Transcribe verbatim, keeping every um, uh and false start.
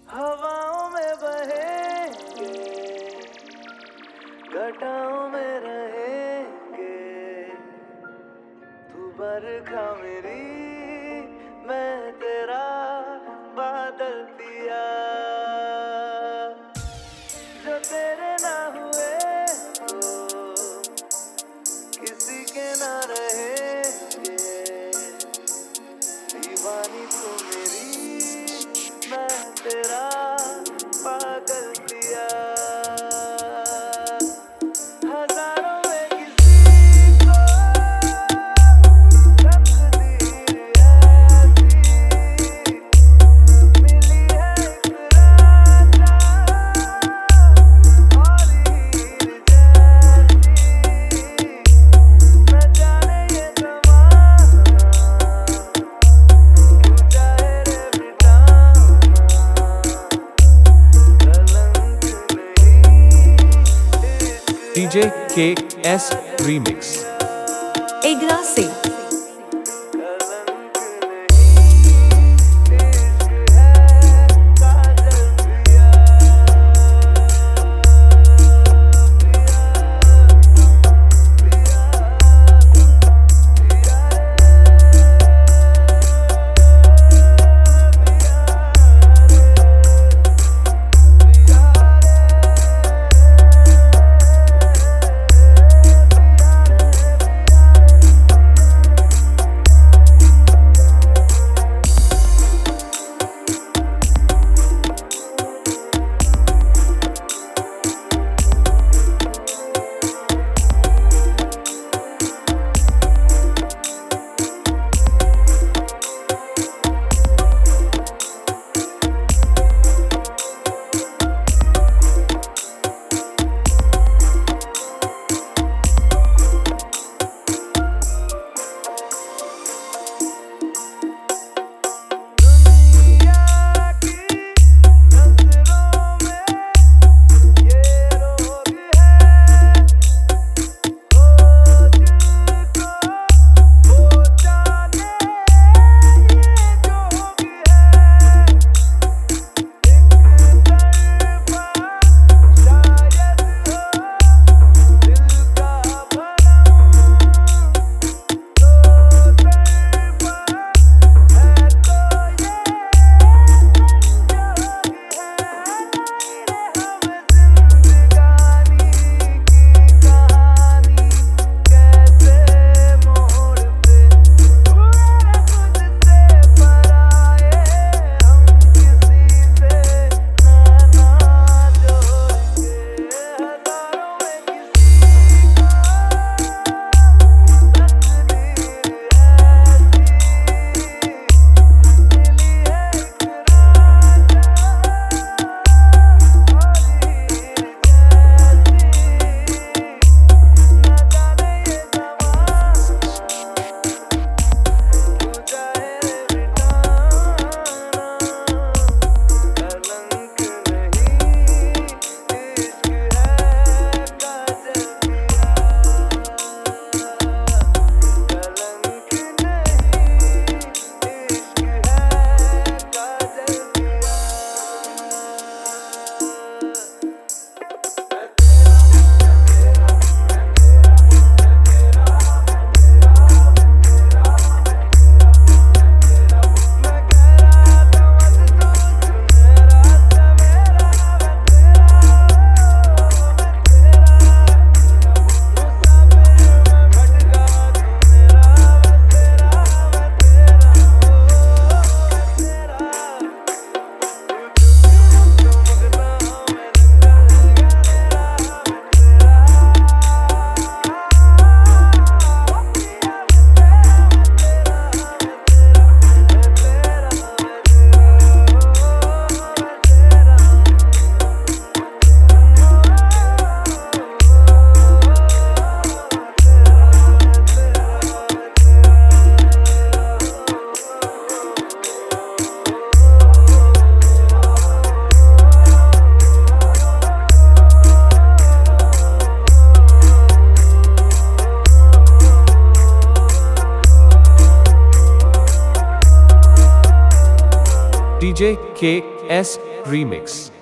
हवाओं में बहेंगे, घटाओं में रहेंगे, तू बरखा मेरी, मैं तेरा बादल पिया। जो तेरे ना हुए तो किसी के ना रहेंगे, दीवानी तू मेरी, मैं तेरा पागल पिया। हजारों में किसी को तकदीर ऐसी मिली है, एक राजा और हीर जैसी। न जाने ये ज़माना क्यों चाहे रे मिटाना, कलंक नहीं इश्क D J K S Remix। एगरा से कलंक नहीं इश्क है, काजल पिया D J K S remix.